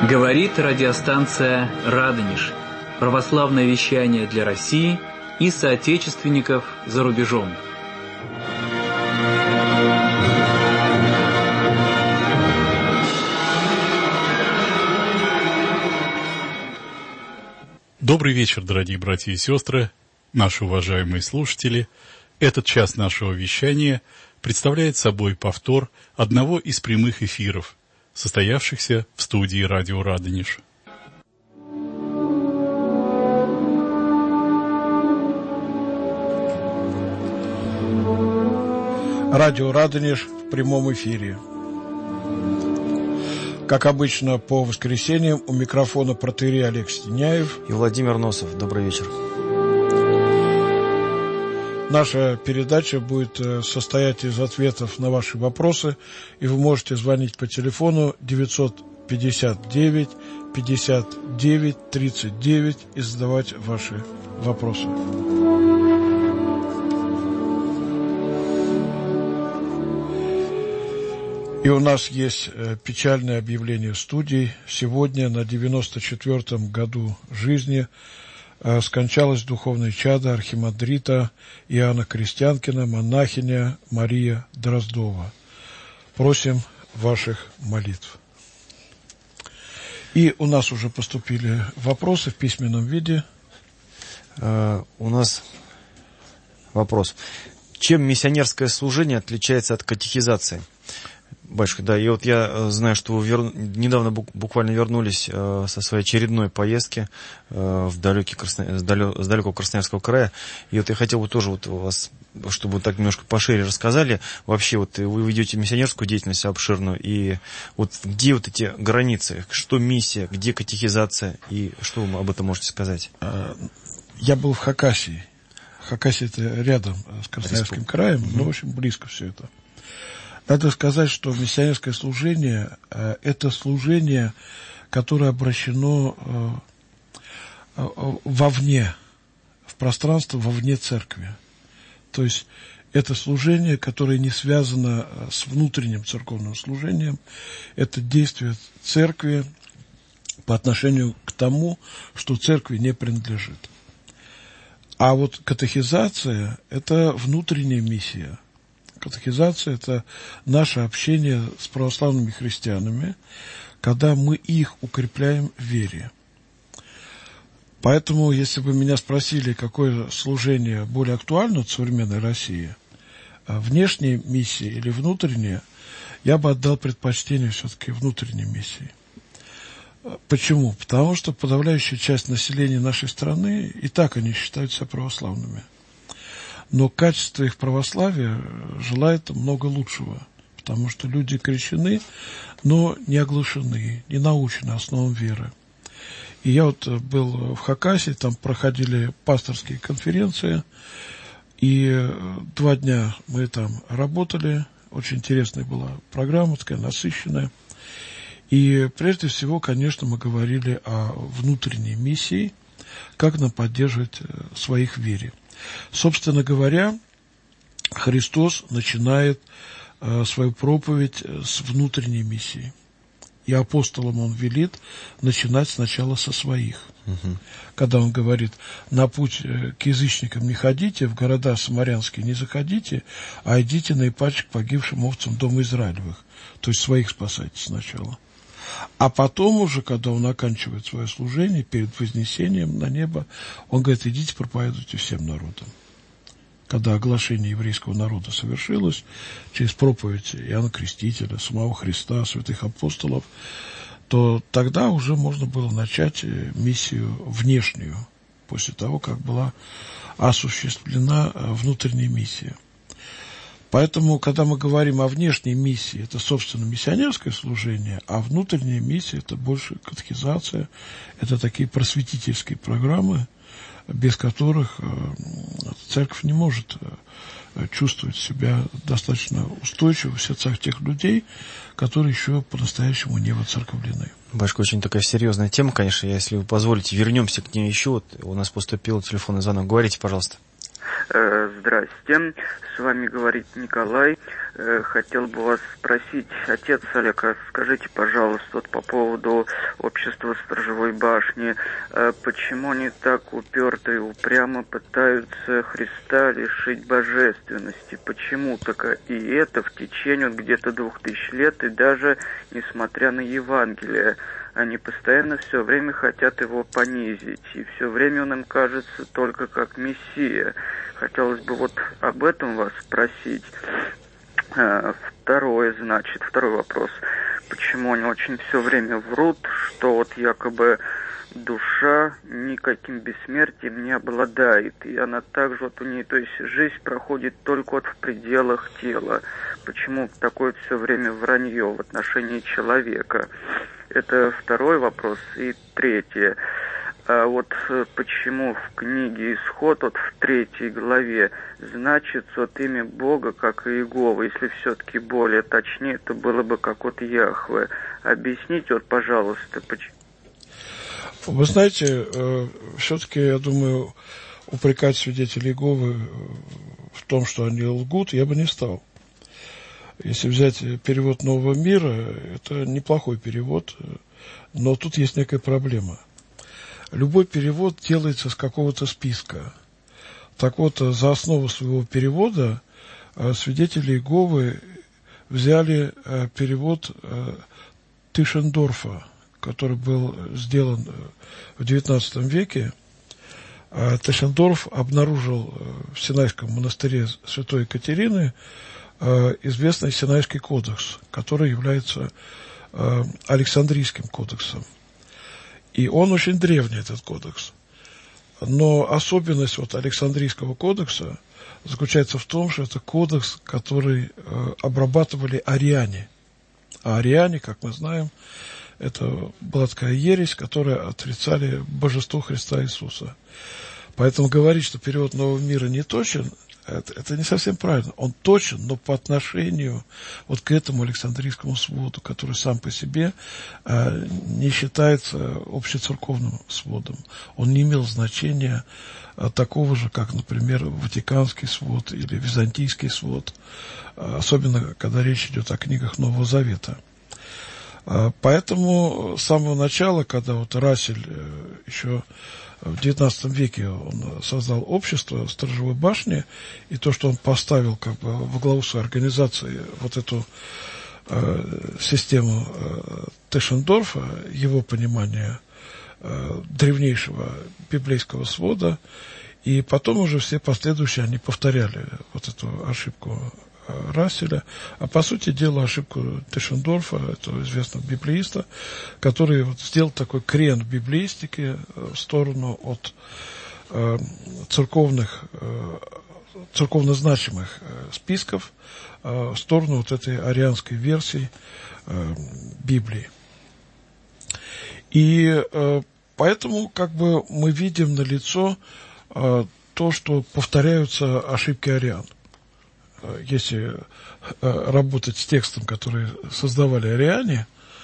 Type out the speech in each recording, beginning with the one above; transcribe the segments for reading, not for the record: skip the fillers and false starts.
Говорит радиостанция «Радонеж». Православное вещание для России и соотечественников за рубежом. Добрый вечер, дорогие братья и сестры, наши уважаемые слушатели. Этот час нашего вещания представляет собой повтор одного из прямых эфиров, состоявшихся в студии радио «Радонеж». Радио «Радонеж» в прямом эфире. Как обычно, по воскресеньям у микрофона протоиерей Олег Стеняев и Владимир Носов. Добрый вечер. Наша передача будет состоять из ответов на ваши вопросы, и вы можете звонить по телефону 959 59 39 и задавать ваши вопросы. И у нас есть печальное объявление студии. Сегодня, на 94-м году жизни, скончалась духовное чадо архимандрита Иоанна Крестьянкина, монахиня Мария Дроздова. Просим ваших молитв. И у нас уже поступили вопросы в письменном виде. У нас вопрос. Чем миссионерское служение отличается от катехизации? Батюшка, да, и вот я знаю, что вы недавно буквально вернулись со своей очередной поездки с далекого Красноярского края, и вот я хотел бы тоже вот вас, чтобы вы так немножко пошире рассказали, вообще вот вы ведете миссионерскую деятельность обширную, и вот где вот эти границы, что миссия, где катехизация, и что вы об этом можете сказать? Я был в Хакасии. Хакасия — это рядом с Красноярским краем, но, в общем, близко все это. Надо сказать, что миссионерское служение – это служение, которое обращено вовне, в пространство вовне церкви. То есть это служение, которое не связано с внутренним церковным служением, это действие церкви по отношению к тому, что церкви не принадлежит. А вот катехизация – это внутренняя миссия. Катехизация – это наше общение с православными христианами, когда мы их укрепляем в вере. Поэтому, если бы меня спросили, какое служение более актуально в современной России, внешняя миссия или внутренняя, я бы отдал предпочтение все-таки внутренней миссии. Почему? Потому что подавляющая часть населения нашей страны, и так они считают себя православными. Но качество их православия желает много лучшего, потому что люди крещены, но не оглашены, не научены основам веры. И я вот был в Хакасии, там проходили пасторские конференции, и 2 дня мы там работали, очень интересная была программа, такая насыщенная. И прежде всего, конечно, мы говорили о внутренней миссии, как нам поддерживать своих в вере. Собственно говоря, Христос начинает свою проповедь с внутренней миссии. И апостолам он велит начинать сначала со своих. Когда он говорит: на путь к язычникам не ходите, в города самарянские не заходите, а идите наипаче к погибшим овцам дома Израилевых. То есть своих спасайте сначала. А потом уже, когда он оканчивает свое служение, перед вознесением на небо, он говорит: идите проповедуйте всем народам. Когда оглашение еврейского народа совершилось, через проповедь Иоанна Крестителя, самого Христа, святых апостолов, то тогда уже можно было начать миссию внешнюю, после того, как была осуществлена внутренняя миссия. Поэтому, когда мы говорим о внешней миссии, это, собственно, миссионерское служение, а внутренняя миссия – это больше катехизация, это такие просветительские программы, без которых церковь не может чувствовать себя достаточно устойчиво в сердцах тех людей, которые еще по-настоящему не воцерковлены. Батюшка, очень такая серьезная тема, конечно. Если вы позволите, вернемся к ней еще. Вот у нас поступил телефонный звонок. Говорите, пожалуйста. Здрасте, с вами говорит Николай. Хотел бы вас спросить, отец Олег, скажите, пожалуйста, вот по поводу общества Сторожевой башни, почему они так уперто и упрямо пытаются Христа лишить божественности? Почему так и это в течение где-то 2000 лет, и даже несмотря на Евангелие, они постоянно все время хотят его понизить, и все время он им кажется только как Мессия. Хотелось бы вот об этом вас спросить. Второй вопрос. Почему они очень все время врут, что вот якобы душа никаким бессмертием не обладает, и она также вот у нее, то есть жизнь проходит только вот в пределах тела. Почему такое все время вранье в отношении человека? Это второй вопрос. И третье. Вот почему в книге «Исход», вот в 3 главе, значится вот имя Бога, как и Иегова. Если все-таки более точнее, это было бы как вот Яхве. Объясните, вот, пожалуйста, почему. Вы знаете, все-таки, я думаю, упрекать свидетелей Иеговы в том, что они лгут, я бы не стал. Если взять перевод «Нового мира», это неплохой перевод, но тут есть некая проблема. Любой перевод делается с какого-то списка. Так вот, за основу своего перевода свидетели Иеговы взяли перевод Тишендорфа, который был сделан в XIX веке. Тишендорф обнаружил в Синайском монастыре Святой Екатерины известный Синайский кодекс, который является Александрийским кодексом. И он очень древний, этот кодекс. Но особенность вот Александрийского кодекса заключается в том, что это кодекс, который обрабатывали ариане. А ариане, как мы знаем, это была такая ересь, которая отрицали божество Христа Иисуса. Поэтому говорить, что перевод Нового мира не точен, это не совсем правильно. Он точен, но по отношению вот к этому Александрийскому своду, который сам по себе не считается общецерковным сводом. Он не имел значения такого же, как, например, Ватиканский свод или Византийский свод, особенно когда речь идет о книгах Нового Завета. Поэтому с самого начала, когда вот Рассель еще в XIX веке он создал общество Сторожевой башни, и то, что он поставил как бы во главу своей организации вот эту систему Тишендорфа, его понимание древнейшего библейского свода, и потом уже все последующие, они повторяли вот эту ошибку Расселя, а по сути дела ошибку Тишендорфа, этого известного библеиста, который вот сделал такой крен в библеистике в сторону от церковно значимых списков, в сторону вот этой арианской версии Библии. И поэтому как бы мы видим налицо то, что повторяются ошибки ариан. Если работать с текстом, который создавали ариане,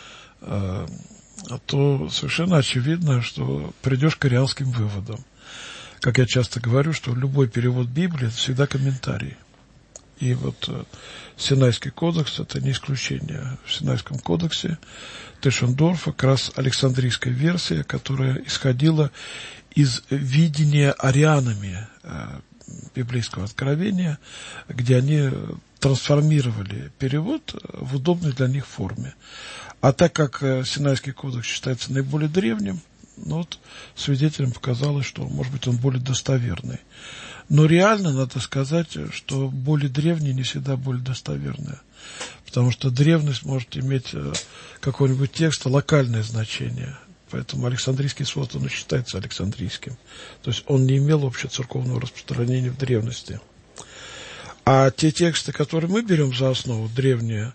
то совершенно очевидно, что придешь к арианским выводам. Как я часто говорю, что любой перевод Библии – это всегда комментарий. И вот Синайский кодекс – это не исключение. В Синайском кодексе Тишендорфа как раз Александрийская версия, которая исходила из видения арианами библейского откровения, где они трансформировали перевод в удобной для них форме. А так как Синайский кодекс считается наиболее древним, вот свидетелям показалось, что, может быть, он более достоверный. Но реально надо сказать, что более древний не всегда более достоверный. Потому что древность может иметь какой-нибудь текст локальное значение. Поэтому Александрийский свод, он и считается Александрийским. То есть он не имел общецерковного распространения в древности. А те тексты, которые мы берем за основу, древние,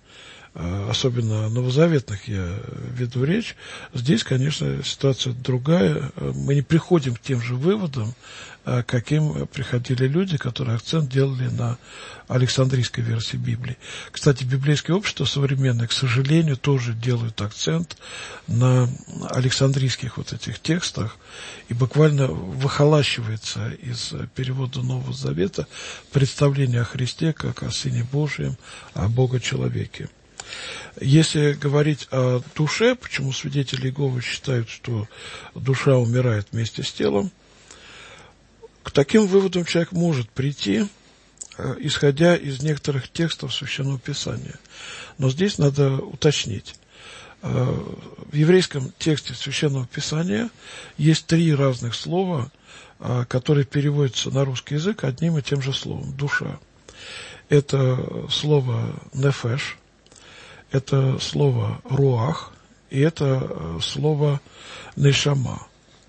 особенно новозаветных я веду речь, здесь, конечно, ситуация другая. Мы не приходим к тем же выводам, каким приходили люди, которые акцент делали на Александрийской версии Библии. Кстати, библейское общество современное, к сожалению, тоже делают акцент на Александрийских вот этих текстах и буквально выхолащивается из перевода Нового Завета представление о Христе как о Сыне Божьем, о Бога-человеке. Если говорить о душе, почему свидетели Иеговы считают, что душа умирает вместе с телом, к таким выводам человек может прийти, исходя из некоторых текстов Священного Писания. Но здесь надо уточнить. В еврейском тексте Священного Писания есть 3 разных слова, которые переводятся на русский язык одним и тем же словом – душа. Это слово «нефеш», это слово «руах» и это слово «нешама».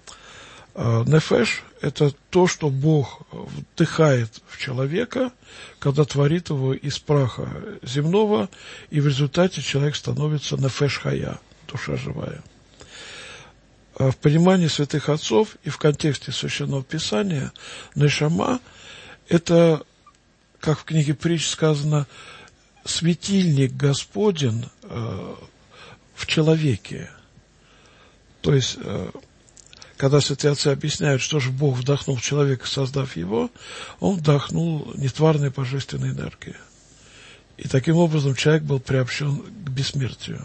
Нефеш – это то, что Бог вдыхает в человека, когда творит его из праха земного, и в результате человек становится нефеш хая, душа живая. В понимании святых отцов и в контексте Священного Писания нешама – это, как в книге притч сказано, светильник Господень в человеке. То есть, когда святые отцы объясняют, что же Бог вдохнул в человека, создав его, он вдохнул нетварные божественные энергии. И таким образом человек был приобщен к бессмертию.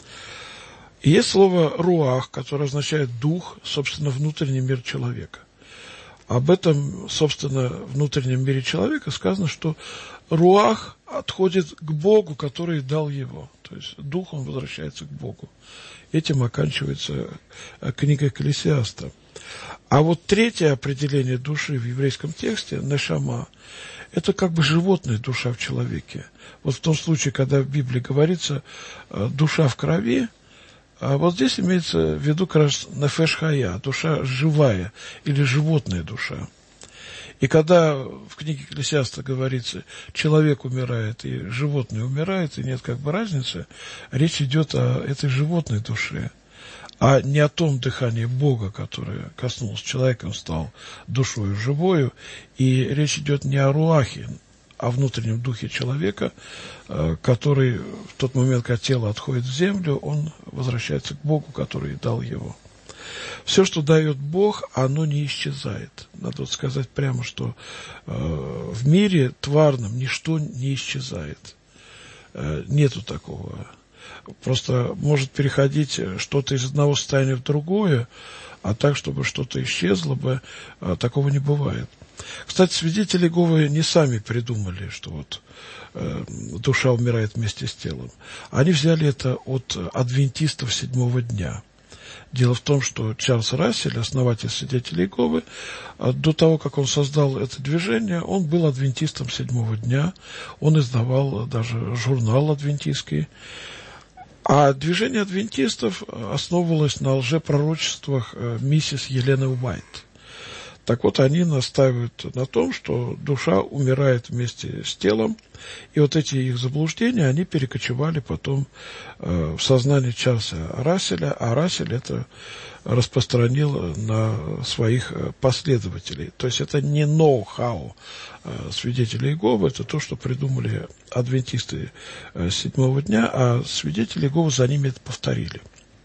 И есть слово «руах», которое означает «дух», собственно, внутренний мир человека. Об этом, собственно, внутреннем мире человека сказано, что руах отходит к Богу, который дал его. То есть дух, он возвращается к Богу. Этим оканчивается книга Экклесиаста. А вот третье определение души в еврейском тексте, нешама, это как бы животная душа в человеке. Вот в том случае, когда в Библии говорится душа в крови, а вот здесь имеется в виду как раз нефеш хая, душа живая или животная душа. И когда в книге Экклесиаста говорится, человек умирает и животное умирает, и нет как бы разницы, речь идет о этой животной душе, а не о том дыхании Бога, которое коснулось человека, он стал душою живою, и речь идет не о руахе, о внутреннем духе человека, который в тот момент, когда тело отходит в землю, он возвращается к Богу, который дал его. Все, что дает Бог, оно не исчезает. Надо вот сказать прямо, что в мире тварном ничто не исчезает. Нету такого. Просто может переходить что-то из одного состояния в другое, а так, чтобы что-то исчезло бы, такого не бывает. Кстати, свидетели Иеговы не сами придумали, что вот душа умирает вместе с телом. Они взяли это от адвентистов 7-го дня. Дело в том, что Чарльз Рассель, основатель свидетелей Иеговы, до того, как он создал это движение, он был адвентистом 7-го дня, он издавал даже журнал адвентистский. А движение адвентистов основывалось на лжепророчествах миссис Елены Уайт. Так вот, они настаивают на том, что душа умирает вместе с телом, и вот эти их заблуждения, они перекочевали потом в сознание Чарльза Расселя, а Рассель это распространил на своих последователей. То есть это не ноу-хау свидетелей Иеговы, это то, что придумали адвентисты 7-го дня, а свидетели Иеговы за ними это повторили.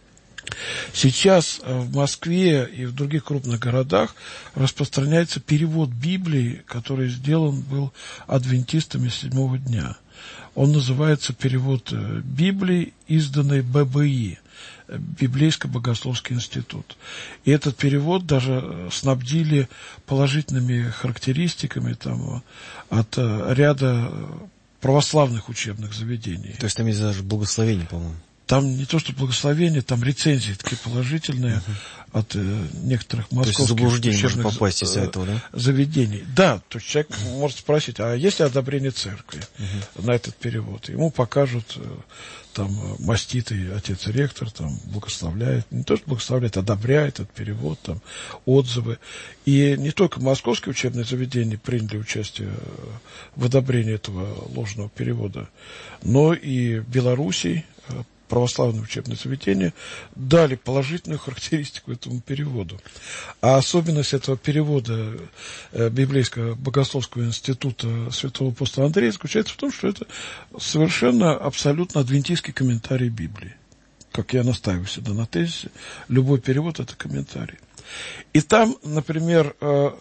Сейчас в Москве и в других крупных городах распространяется перевод Библии, который сделан был адвентистами 7-го дня. Он называется перевод Библии, изданный ББИ, Библейско-богословский институт. И этот перевод даже снабдили положительными характеристиками там, от ряда православных учебных заведений. То есть там есть даже благословение, по-моему. там не то что благословение, там рецензии такие положительные от некоторых московских заблуждение может попасть из-за этого, да? Заведений. Да, то есть человек может спросить, а есть ли одобрение церкви на этот перевод? Ему покажут, там, маститый отец-ректор, там, благословляет, не то что благословляет, одобряет этот перевод, там, отзывы. И не только московские учебные заведения приняли участие в одобрении этого ложного перевода, но и в Белоруссии православные учебные заведения дали положительную характеристику этому переводу. А особенность этого перевода Библейского богословского института святого апостола Андрея заключается в том, что это совершенно абсолютно адвентистский комментарий Библии. Как я настаиваю всегда на тезисе, любой перевод – это комментарий. И там, например,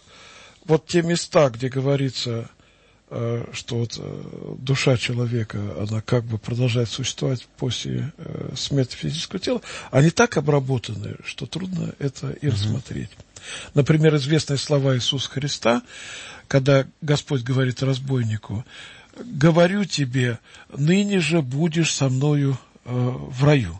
вот те места, где говорится, что вот душа человека, она как бы продолжает существовать после смерти физического тела, они так обработаны, что трудно это и рассмотреть. Например, известные слова Иисуса Христа, когда Господь говорит разбойнику: «Говорю тебе, ныне же будешь со мною в раю».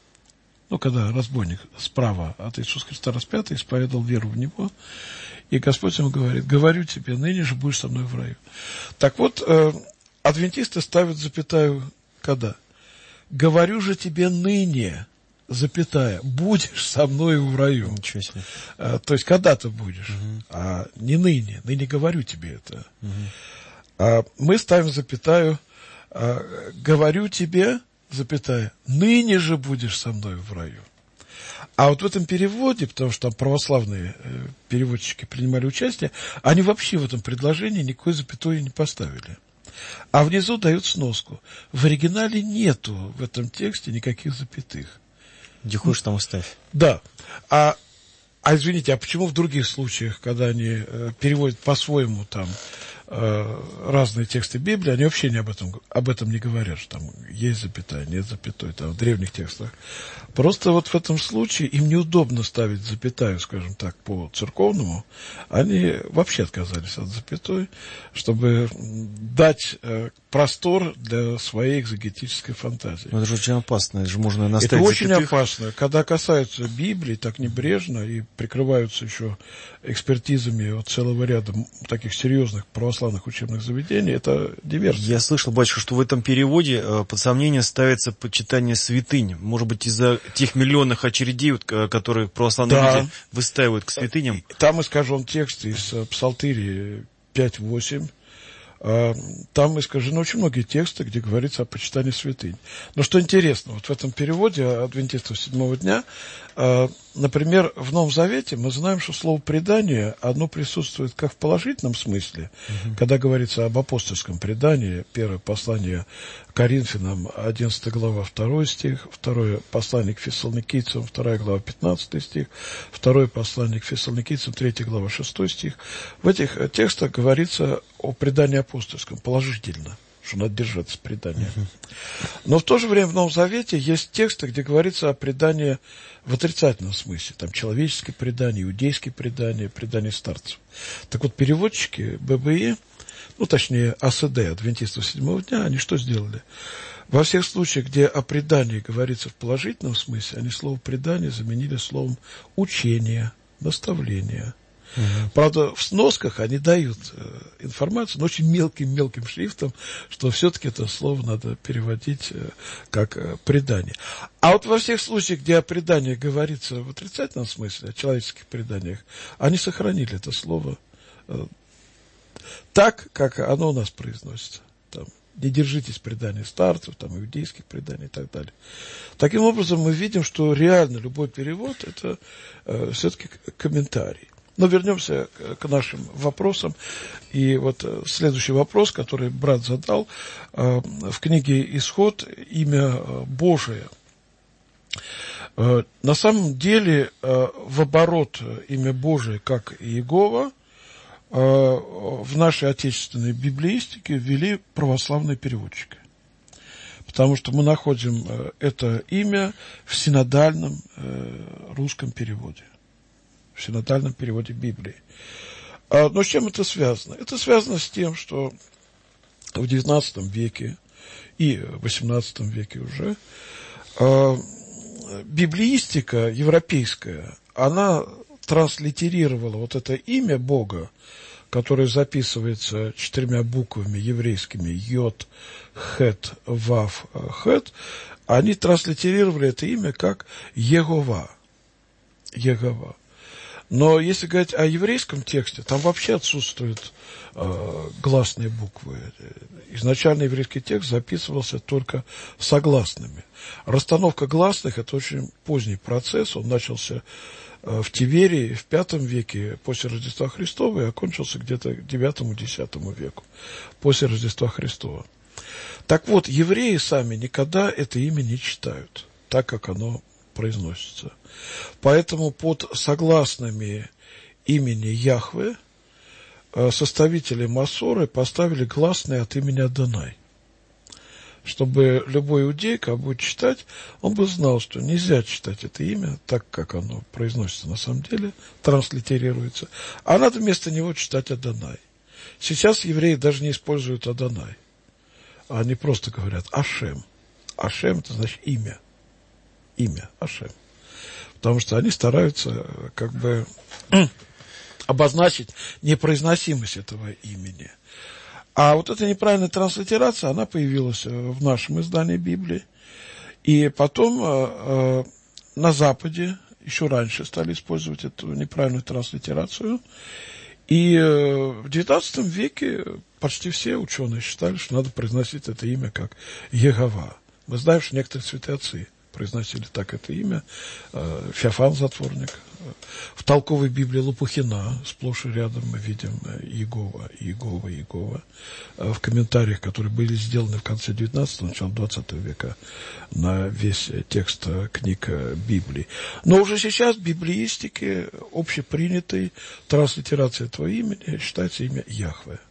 Ну, когда разбойник справа от Иисуса Христа распятый исповедал веру в Него, и Господь ему говорит: «Говорю тебе, ныне же будешь со мной в раю». Так вот, адвентисты ставят запятую когда? «Говорю же тебе ныне, запятая, будешь со мной в раю». Ничего себе. То есть, когда ты будешь, а не ныне. Ныне говорю тебе это. Мы ставим запятую: «Говорю тебе, запятая, ныне же будешь со мной в раю». А вот в этом переводе, потому что там православные переводчики принимали участие, они вообще в этом предложении никакой запятой не поставили. А внизу дают сноску. В оригинале нету в этом тексте никаких запятых. Где хочешь, там и ставь. Да. А извините, а почему в других случаях, когда они переводят по-своему там разные тексты Библии, они вообще об этом не говорят, что там есть запятая, нет запятой, там в древних текстах. Просто вот в этом случае им неудобно ставить запятаю, скажем так, по церковному. Они вообще отказались от запятой, чтобы дать простор для своей экзегетической фантазии. Но это же очень опасно, это же можно наставить это очень запятых. опасно. Когда касаются Библии так небрежно и прикрываются еще экспертизами от целого ряда таких серьезных православных учебных заведений, это диверсия. Я слышал, батюшка, что в этом переводе под сомнение ставится почитание святынь. Может быть, из-за тех миллионных очередей, которые православные люди выстаивают к святыням. Там искажен текст из Псалтири 5:8. Там искажены очень многие тексты, где говорится о почитании святынь. Но что интересно, вот в этом переводе адвентистов седьмого дня, например, в Новом Завете мы знаем, что слово «предание», оно присутствует как в положительном смысле, когда говорится об апостольском предании, первое послание Коринфянам, 11 глава, 2 стих, второе послание к фессалоникийцам, 2 глава, 15 стих, второе послание к фессалоникийцам, 3 глава, 6 стих. В этих текстах говорится о предании апостольском положительно, что надо держаться предания. Но в то же время в Новом Завете есть тексты, где говорится о предании в отрицательном смысле. Там человеческие предания, иудейские предания, предания старцев. Так вот, переводчики ББИ, ну, точнее, АСД, адвентистов седьмого дня, они что сделали? Во всех случаях, где о предании говорится в положительном смысле, они слово «предание» заменили словом «учение», «наставление». Правда, в сносках они дают информацию, но очень мелким шрифтом, что все-таки это слово надо переводить как предание. А вот во всех случаях, где о предании говорится в отрицательном смысле, о человеческих преданиях, они сохранили это слово так, как оно у нас произносится. Там, не держитесь преданий старцев, там, иудейских преданий и так далее. Таким образом, мы видим, что реально любой перевод – это все-таки комментарий. Но вернемся к нашим вопросам. И вот следующий вопрос, который брат задал, в книге «Исход» имя Божие. На самом деле в оборот имя Божие, как Иегова, в нашей отечественной библеистике ввели православные переводчики. Потому что мы находим это имя в синодальном русском переводе. В синодальном переводе Библии. Но с чем это связано? Это связано с тем, что в XIX веке и в XVIII веке уже библеистика европейская, она транслитерировала вот это имя Бога, которое записывается 4 буквами еврейскими Йод, Хет, Вав, Хет, они транслитерировали это имя как Егова. Егова. Но если говорить о еврейском тексте, там вообще отсутствуют гласные буквы. Изначально еврейский текст записывался только согласными. Расстановка гласных – это очень поздний процесс, он начался в Тиверии в V веке после Рождества Христова и окончился где-то к IX-X веку после Рождества Христова. Так вот, евреи сами никогда это имя не читают, так как оно произносится. Поэтому под согласными имени Яхве составители Масоры поставили гласные от имени Адонай. Чтобы любой иудей, когда будет читать, он бы знал, что нельзя читать это имя так, как оно произносится на самом деле, транслитерируется, а надо вместо него читать Адонай. Сейчас евреи даже не используют Адонай. Они просто говорят Ашем. Ашем – это значит имя. Имя Ашем. Потому что они стараются как бы обозначить непроизносимость этого имени. А вот эта неправильная транслитерация, она появилась в нашем издании Библии. И потом на Западе еще раньше стали использовать эту неправильную транслитерацию. И в XIX веке почти все ученые считали, что надо произносить это имя как Егова. Мы знаем, что некоторые святые отцы произносили так это имя. Феофан Затворник. В толковой Библии Лопухина сплошь и рядом мы видим Иегова, Иегова, Иегова. В комментариях, которые были сделаны в конце 19-го, начало 20 века на весь текст книг Библии. Но уже сейчас в библеистике общепринятой транслитерация этого имени считается имя Яхве.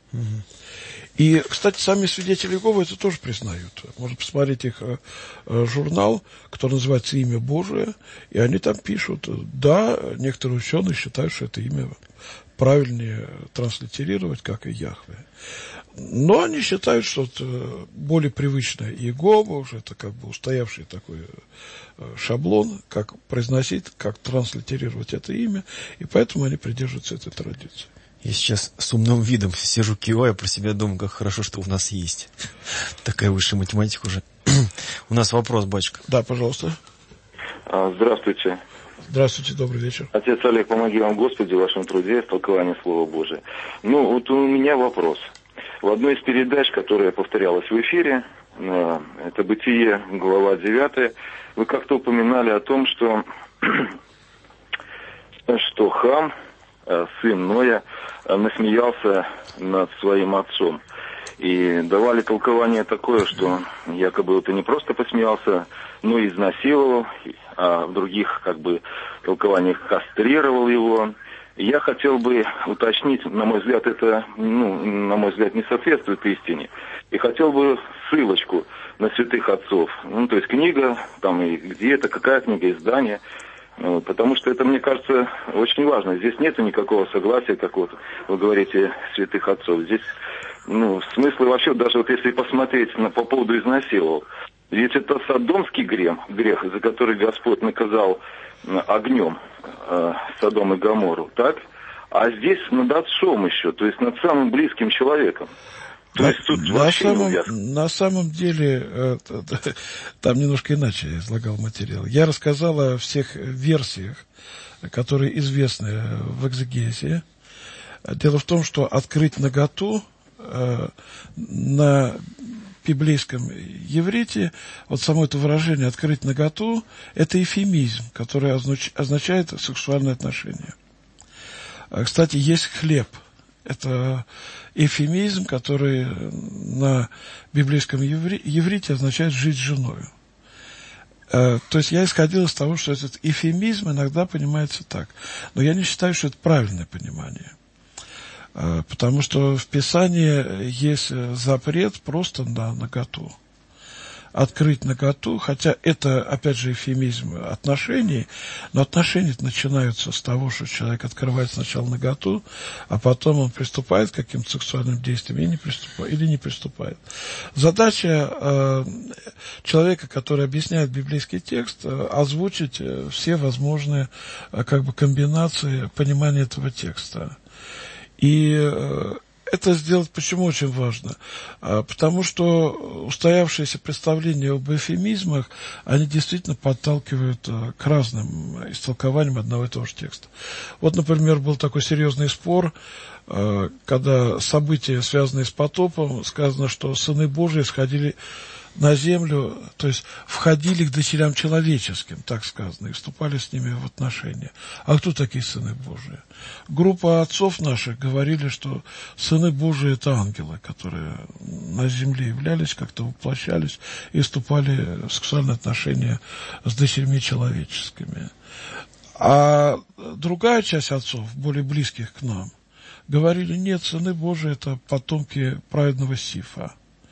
И, кстати, сами свидетели Иеговы это тоже признают. Можно посмотреть их журнал, который называется «Имя Божие», и они там пишут, да, некоторые ученые считают, что это имя правильнее транслитерировать, как и Яхве. Но они считают, что это более привычное Иегова, уже это как бы устоявший такой шаблон, как произносить, как транслитерировать это имя, и поэтому они придерживаются этой традиции. Я сейчас с умным видом сижу, киваю, про себя думаю, как хорошо, что у нас есть такая высшая математика уже. У нас вопрос, батюшка. Да, пожалуйста. Здравствуйте. Здравствуйте, добрый вечер. Отец Олег, помоги вам, Господи, в вашем труде, в толковании Слова Божия. Ну, вот у меня вопрос. В одной из передач, которая повторялась в эфире, это «Бытие», глава 9, вы как-то упоминали о том, что Хам, сын Ноя, насмеялся над своим отцом. И давали толкование такое, что якобы это не просто посмеялся, но и изнасиловал, а в других как бы толкованиях кастрировал его. Я хотел бы уточнить, на мой взгляд, это, на мой взгляд, не соответствует истине. И хотел бы ссылочку на святых отцов. То есть книга, там и где это, какая книга, издание. Потому что это, мне кажется, очень важно. Здесь нет никакого согласия, как вот вы говорите, святых отцов. Здесь, смысла вообще, даже вот если посмотреть по поводу изнасиловал, ведь это содомский грех, за который Господь наказал огнем Содом и Гоморру, так? А здесь над отцом еще, то есть над самым близким человеком. То есть тут на самом деле, там немножко иначе я излагал материал. Я рассказал о всех версиях, которые известны в экзегезе. Дело в том, что открыть наготу на библейском иврите, вот само это выражение «открыть наготу» – это эвфемизм, который означает сексуальные отношения. Кстати, есть хлеб. Это эвфемизм, который на библейском иврите означает «жить с женою». То есть я исходил из того, что этот эвфемизм иногда понимается так. Но я не считаю, что это правильное понимание. Потому что в Писании есть запрет просто на наготу. открыть наготу, хотя это, опять же, эвфемизм отношений, но отношения начинаются с того, что человек открывает сначала наготу, а потом он приступает к каким-то сексуальным действиям или не приступает. Задача человека, который объясняет библейский текст, озвучить все возможные комбинации понимания этого текста. И это сделать почему очень важно? Потому что устоявшиеся представления об эвфемизмах, они действительно подталкивают к разным истолкованиям одного и того же текста. Вот, например, был такой серьезный спор, когда события, связанные с потопом, сказано, что сыны Божии сходили на землю, то есть входили к дочерям человеческим, так сказано, и вступали с ними в отношения. А кто такие сыны Божии? Группа отцов наших говорили, что сыны Божии – это ангелы, которые на земле являлись, как-то воплощались и вступали в сексуальные отношения с дочерьми человеческими. А другая часть отцов, более близких к нам, говорили, нет, сыны Божии – это потомки праведного Сифа.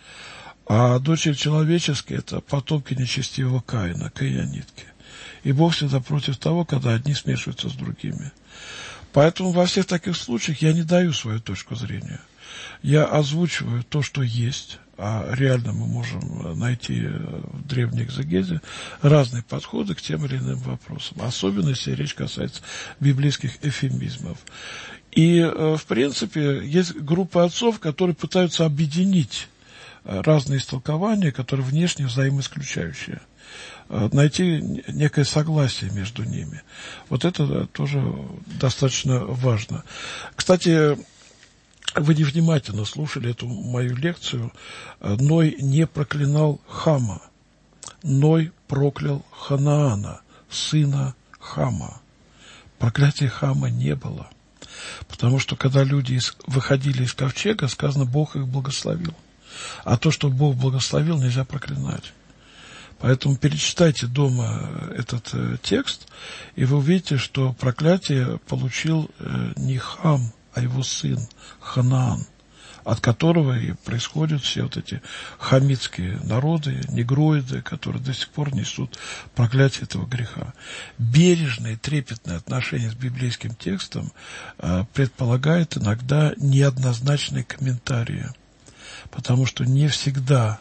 А дочери человеческие – это потомки нечестивого Каина, каинитки. И Бог всегда против того, когда одни смешиваются с другими. Поэтому во всех таких случаях я не даю свою точку зрения. Я озвучиваю то, что есть, а реально мы можем найти в древней экзегезе разные подходы к тем или иным вопросам. Особенно, если речь касается библейских эвфемизмов. И, в принципе, есть группа отцов, которые пытаются объединить разные истолкования, которые внешне взаимоисключающие. Найти некое согласие между ними. Вот это тоже достаточно важно. Кстати, вы невнимательно слушали эту мою лекцию. Ной не проклинал Хама. Ной проклял Ханаана, сына Хама. Проклятия Хама не было. Потому что, когда люди выходили из ковчега, сказано, Бог их благословил. А то, что Бог благословил, нельзя проклинать. Поэтому перечитайте дома этот текст, и вы увидите, что проклятие получил не Хам, а его сын Ханаан, от которого и происходят все вот эти хамитские народы, негроиды, которые до сих пор несут проклятие этого греха. Бережное, трепетное отношение с библейским текстом предполагает иногда неоднозначные комментарии. Потому что не всегда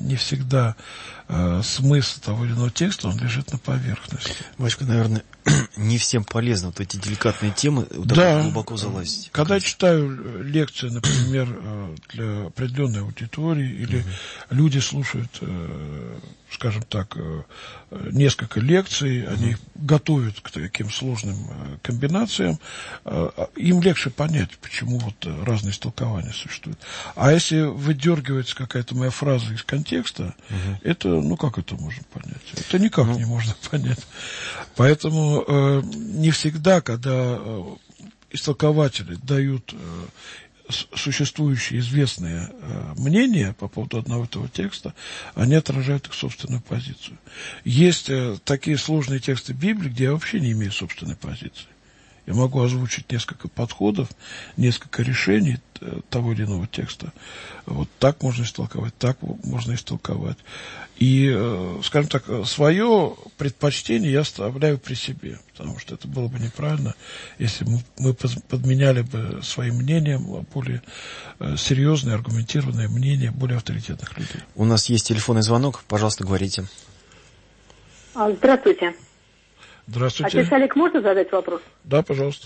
смысл того или иного текста, он лежит на поверхности. Васька, наверное, не всем полезно вот эти деликатные темы так глубоко залазить. Когда я читаю лекции, например, для определенной аудитории, или люди слушают, скажем так, несколько лекций, они готовят к таким сложным комбинациям, им легче понять, почему вот разные истолкования существуют. А если выдергивается какая-то моя фраза из контекста, это, как это можно понять? Это никак не можно понять. Поэтому не всегда, когда истолкователи дают существующие известные мнения по поводу одного и того текста, они отражают их собственную позицию. Есть такие сложные тексты Библии, где я вообще не имею собственной позиции. Я могу озвучить несколько подходов, несколько решений того или иного текста. Вот так можно истолковать, так можно истолковать. И, скажем так, свое предпочтение я оставляю при себе, потому что это было бы неправильно, если мы подменяли бы своим мнением более серьезные, аргументированные мнения более авторитетных людей. У нас есть телефонный звонок, пожалуйста, говорите. Здравствуйте. Здравствуйте. Отец Олег, можно задать вопрос? Да, пожалуйста.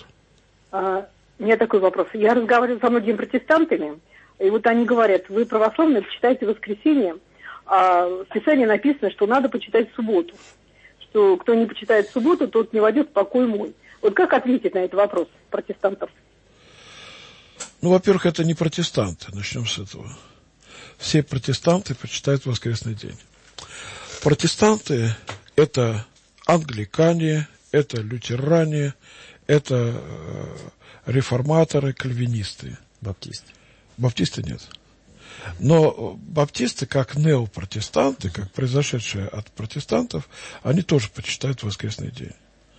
У меня такой вопрос. Я разговариваю со многими протестантами, и вот они говорят, вы православные почитаете воскресенье, а в Писании написано, что надо почитать в субботу. Что кто не почитает в субботу, тот не войдет в покой мой. Вот как ответить на этот вопрос протестантов? Во-первых, это не протестанты, начнем с этого. Все протестанты почитают воскресный день. Протестанты – это англикане, это лютеране, это реформаторы, кальвинисты. Баптисты. Баптисты нет. Но баптисты, как неопротестанты, как произошедшие от протестантов, они тоже почитают воскресный день.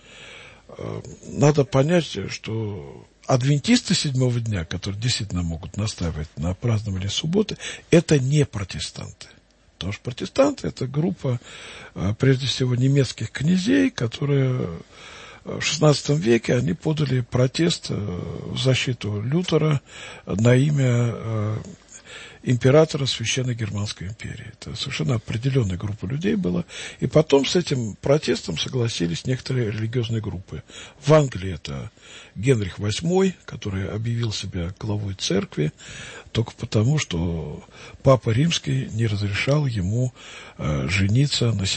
Надо понять, что адвентисты седьмого дня, которые действительно могут настаивать на праздновании субботы, это не протестанты. Потому что протестанты – это группа, прежде всего, немецких князей, которые в XVI веке они подали протест в защиту Лютера на имя императора Священной Германской империи. Это совершенно определенная группа людей была. И потом с этим протестом согласились некоторые религиозные группы. В Англии это Генрих VIII, который объявил себя главой церкви только потому, что Папа Римский не разрешал ему жениться на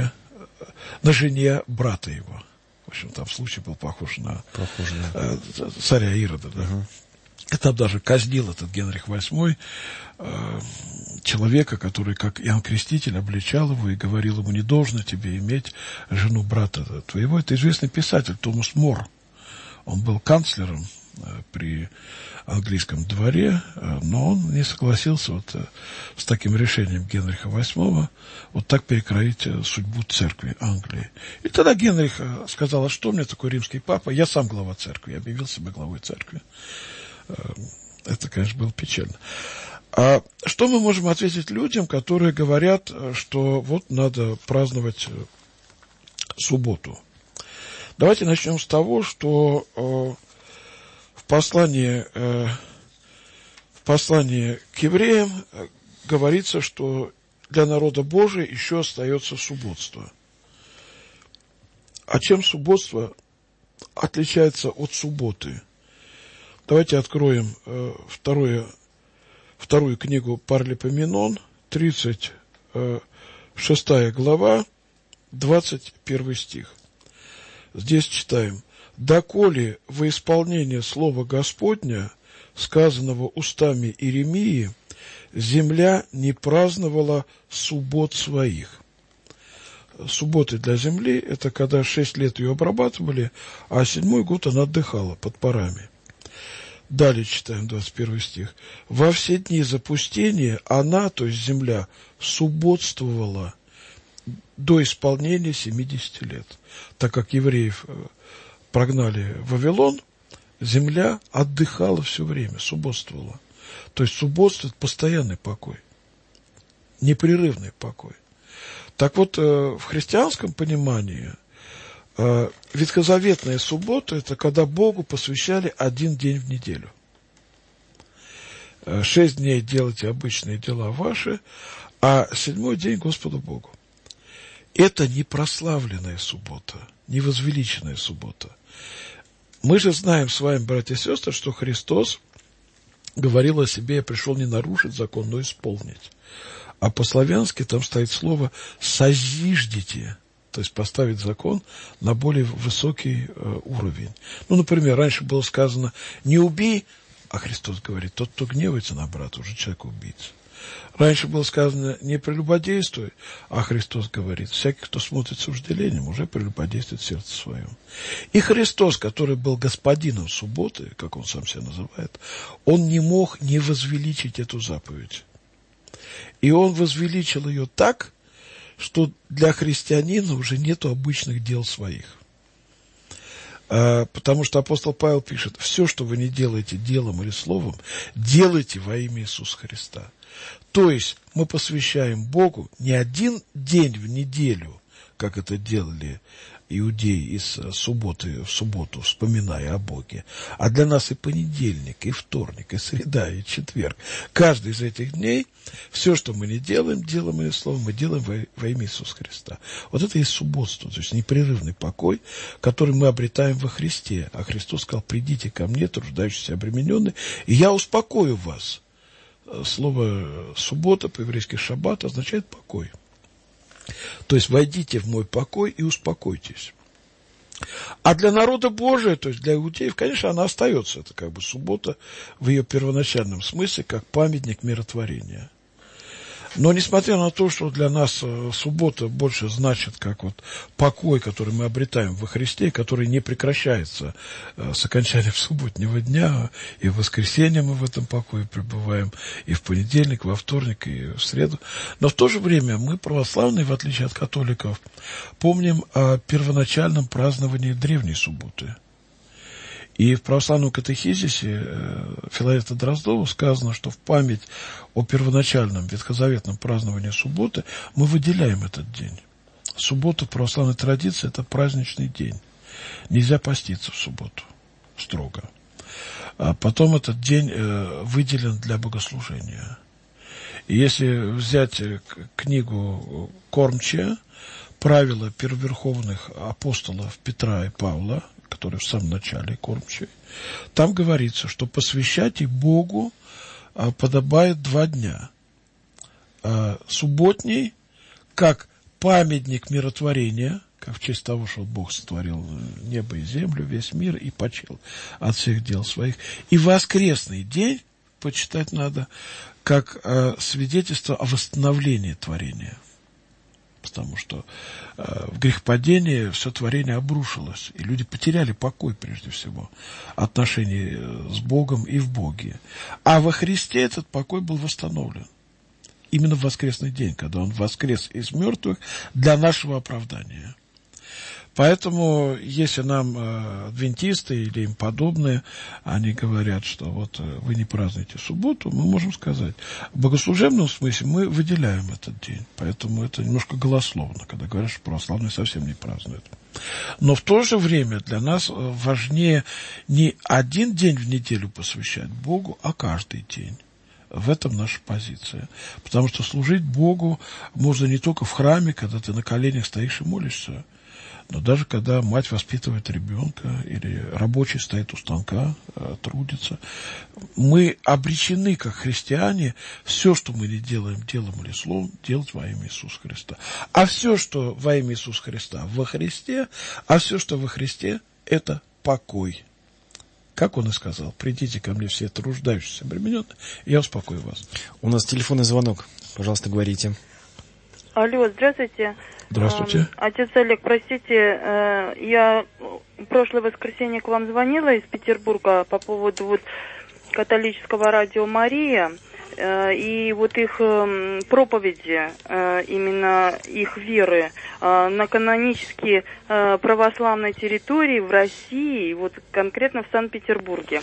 жене брата его. В общем, там случай был похож на царя Ирода. Да. И там даже казнил этот Генрих VIII человека, который, как Иоанн Креститель, обличал его и говорил ему: не должно тебе иметь жену брата твоего. Это известный писатель Томас Мор. Он был канцлером при английском дворе, но он не согласился с таким решением Генриха VIII вот так перекроить судьбу церкви Англии. И тогда Генрих сказал: а что мне такой римский папа? Я сам глава церкви, я объявил себя главой церкви. Это, конечно, было печально. А что мы можем ответить людям, которые говорят, что вот надо праздновать субботу? Давайте начнем с того, что в послании к евреям говорится, что для народа Божия еще остается субботство. А чем субботство отличается от субботы? Давайте откроем вторую книгу Паралипоменон, 36 глава, 21 стих. Здесь читаем: «Доколе во исполнение слова Господня, сказанного устами Иеремии, земля не праздновала суббот своих». Субботы для земли – это когда 6 лет ее обрабатывали, а 7-й год она отдыхала под парами. Далее читаем 21 стих. «Во все дни запустения она, то есть земля, субботствовала до исполнения 70 лет». Так как евреев прогнали в Вавилон, земля отдыхала все время, субботствовала. То есть субботство – это постоянный покой, непрерывный покой. Так вот, в христианском понимании ветхозаветная суббота – это когда Богу посвящали 1 день в неделю. 6 дней делайте обычные дела ваши, а 7-й день Господу Богу. Это не прославленная суббота, не возвеличенная суббота. Мы же знаем с вами, братья и сестры, что Христос говорил о себе: «Я пришел не нарушить закон, но исполнить». А по-славянски там стоит слово «созиждите», то есть поставить закон на более высокий уровень. Ну, например, раньше было сказано «не убей», а Христос говорит: «тот, кто гневается на брата, уже человек убийца». Раньше было сказано «не прелюбодействуй», а Христос говорит: «всякий, кто смотрит с вожделением, уже прелюбодействует в сердце своем». И Христос, который был господином субботы, как он сам себя называет, он не мог не возвеличить эту заповедь. И он возвеличил ее так, что для христианина уже нету обычных дел своих. Потому что апостол Павел пишет: все, что вы не делаете делом или словом, делайте во имя Иисуса Христа. То есть мы посвящаем Богу не 1 день в неделю, как это делали иудеи из субботы в субботу, вспоминая о Боге, а для нас и понедельник, и вторник, и среда, и четверг. Каждый из этих дней, все, что мы не делаем, делом или словом, мы делаем во имя Иисуса Христа. Вот это и субботство, то есть непрерывный покой, который мы обретаем во Христе. А Христос сказал: «Придите ко мне, труждающиеся и обремененные, и я успокою вас». Слово «суббота» по-еврейски «шаббат» означает «покой». То есть войдите в мой покой и успокойтесь. А для народа Божия, то есть для иудеев, конечно, она остается. Это как бы суббота в ее первоначальном смысле, как памятник миротворения. Но несмотря на то, что для нас суббота больше значит как вот покой, который мы обретаем во Христе, который не прекращается с окончанием субботнего дня, и в воскресенье мы в этом покое пребываем, и в понедельник, во вторник, и в среду. Но в то же время мы, православные, в отличие от католиков, помним о первоначальном праздновании древней субботы. И в православном катехизисе Филарета Дроздова сказано, что в память о первоначальном ветхозаветном праздновании субботы мы выделяем этот день. Суббота в православной традиции – это праздничный день. Нельзя поститься в субботу строго. А потом этот день выделен для богослужения. И если взять книгу Кормчия «Правила первоверховных апостолов Петра и Павла», который в самом начале Кормчий, там говорится, что посвящать их Богу подобает 2 дня. Субботний, как памятник миротворения, как в честь того, что Бог сотворил небо и землю, весь мир, и почил от всех дел своих. И воскресный день почитать надо как свидетельство о восстановлении творения. Потому что в грехопадении все творение обрушилось, и люди потеряли покой, прежде всего, отношения с Богом и в Боге. А во Христе этот покой был восстановлен. Именно в воскресный день, когда Он воскрес из мертвых для нашего оправдания. Поэтому, если нам адвентисты или им подобные, они говорят, что вот вы не празднуете субботу, мы можем сказать, в богослужебном смысле мы выделяем этот день. Поэтому это немножко голословно, когда говорят, что православные совсем не празднуют. Но в то же время для нас важнее не один день в неделю посвящать Богу, а каждый день. В этом наша позиция. Потому что служить Богу можно не только в храме, когда ты на коленях стоишь и молишься, но даже когда мать воспитывает ребенка или рабочий стоит у станка, трудится. Мы обречены, как христиане, все, что мы не делаем, делом или словом, делать во имя Иисуса Христа. А все, что во имя Иисуса Христа во Христе, а все, что во Христе, это покой. Как он и сказал, придите ко мне все труждающиеся, обремененные, и я успокою вас. У нас телефонный звонок. Пожалуйста, говорите. Алло, здравствуйте. Здравствуйте. Отец Олег, простите, я в прошлое воскресенье к вам звонила из Петербурга по поводу вот католического радио «Мария». И вот их проповеди, именно их веры на канонически православной территории в России, вот конкретно в Санкт-Петербурге.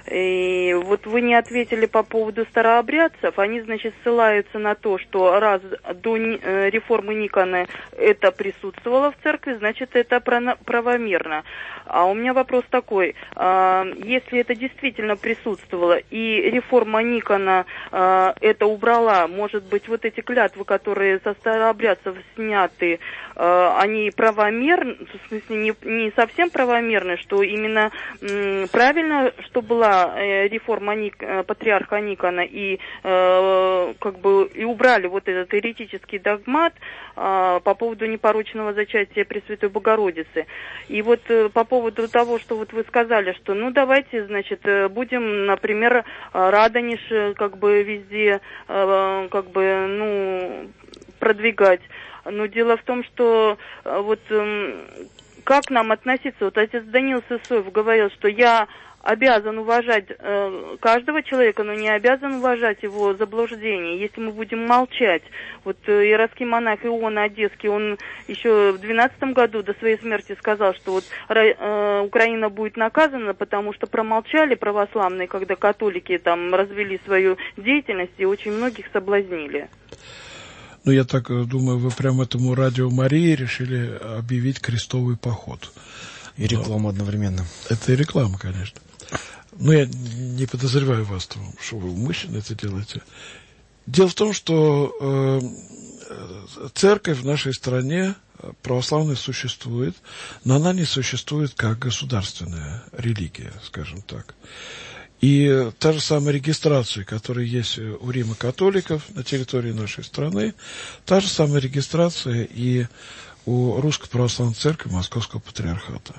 И вот вы не ответили по поводу старообрядцев. Они, значит, ссылаются на то, что раз до реформы Никона это присутствовало в церкви, значит, это правомерно. А у меня вопрос такой. Если это действительно присутствовало, и реформа Никона это убрала, может быть, вот эти клятвы, которые со старообрядцев сняты, они правомерны, в смысле, не совсем правомерны, что именно правильно, что была реформа патриарха Никона, и как бы и убрали вот этот еретический догмат по поводу непорочного зачатия Пресвятой Богородицы. И вот по поводу того, что вот вы сказали, что ну давайте, значит, будем, например, Радонеж как бы везде как бы, ну, продвигать. Но дело в том, что вот как нам относиться? Вот отец Даниил Сысоев говорил, что я обязан уважать каждого человека, но не обязан уважать его заблуждение. Если мы будем молчать, вот иерарский монах Иоанн Одесский, он еще в 12 году до своей смерти сказал, что вот Украина будет наказана, потому что промолчали православные, когда католики там развели свою деятельность и очень многих соблазнили. Ну, я так думаю, вы прямо этому радио Марии решили объявить крестовый поход. И рекламу одновременно. Это и реклама, конечно. Но я не подозреваю вас, что вы умышленно это делаете. Дело в том, что церковь в нашей стране православная существует, но она не существует как государственная религия, скажем так. И та же самая регистрация, которая есть у Рима-католиков на территории нашей страны, та же самая регистрация и у Русской Православной Церкви Московского Патриархата.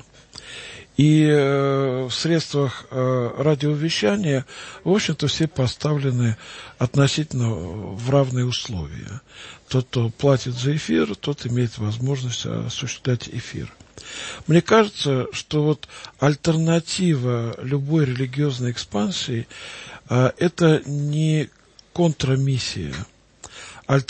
И в средствах радиовещания, в общем-то, все поставлены относительно в равные условия. Тот, кто платит за эфир, тот имеет возможность осуществлять эфир. Мне кажется, что вот альтернатива любой религиозной экспансии это не контрамиссия.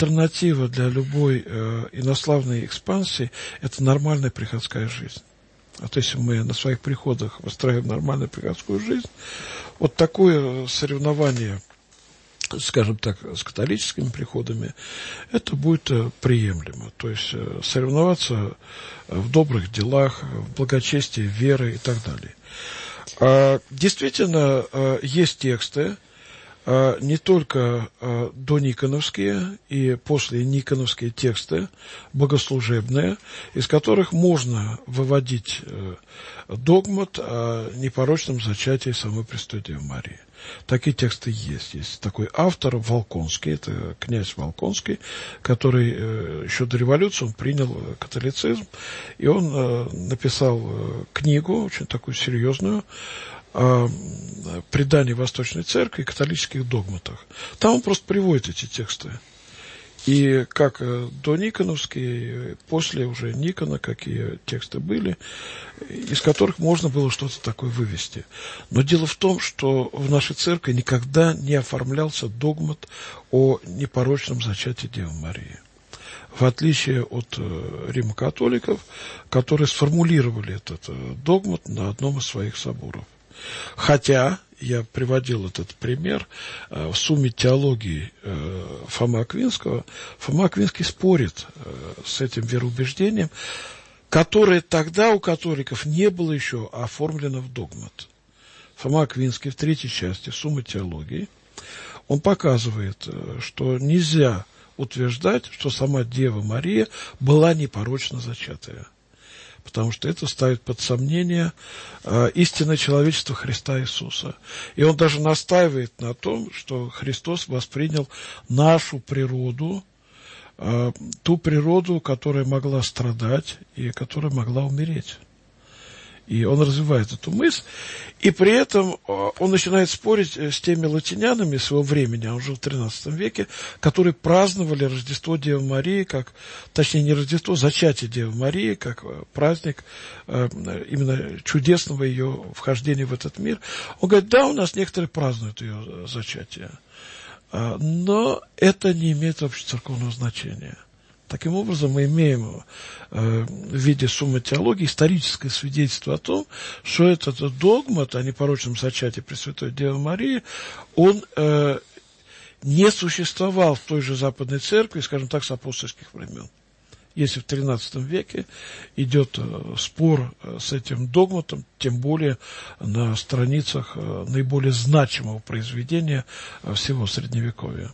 Альтернатива для любой инославной экспансии это нормальная приходская жизнь. Вот если мы на своих приходах выстраиваем нормальную приходскую жизнь, вот такое соревнование, скажем так, с католическими приходами, это будет приемлемо. То есть соревноваться в добрых делах, в благочестии, веры и так далее. Действительно, есть тексты, не только дониконовские и после никоновские тексты, богослужебные, из которых можно выводить догмат о непорочном зачатии самой Престой Девы Марии. Такие тексты есть. Есть такой автор Волконский, это князь Волконский, который еще до революции он принял католицизм, и он написал книгу, очень такую серьезную, о предании Восточной Церкви и католических догматах. Там он просто приводит эти тексты. И как до Никоновские, после уже Никона, какие тексты были, из которых можно было что-то такое вывести. Но дело в том, что в нашей церкви никогда не оформлялся догмат о непорочном зачатии Девы Марии. В отличие от римокатоликов, которые сформулировали этот догмат на одном из своих соборов. Хотя, я приводил этот пример, в сумме теологии Фомы Аквинского, Фома Аквинский спорит с этим вероубеждением, которое тогда у католиков не было еще оформлено в догмат. Фома Аквинский в 3 части суммы теологии, он показывает, что нельзя утверждать, что сама Дева Мария была непорочно зачатая. Потому что это ставит под сомнение истинное человечество Христа Иисуса. И он даже настаивает на том, что Христос воспринял нашу природу, ту природу, которая могла страдать и которая могла умереть. И он развивает эту мысль, и при этом он начинает спорить с теми латинянами своего времени, он жил в XIII веке, которые праздновали Рождество Девы Марии, как, точнее не Рождество, зачатие Девы Марии, как праздник именно чудесного ее вхождения в этот мир. Он говорит, да, у нас некоторые празднуют ее зачатие, но это не имеет общецерковного значения. Таким образом, мы имеем в виде суммы теологии историческое свидетельство о том, что этот догмат о непорочном зачатии Пресвятой Девы Марии, он не существовал в той же Западной Церкви, скажем так, с апостольских времен. Если в XIII веке идет спор с этим догматом, тем более на страницах наиболее значимого произведения всего Средневековья.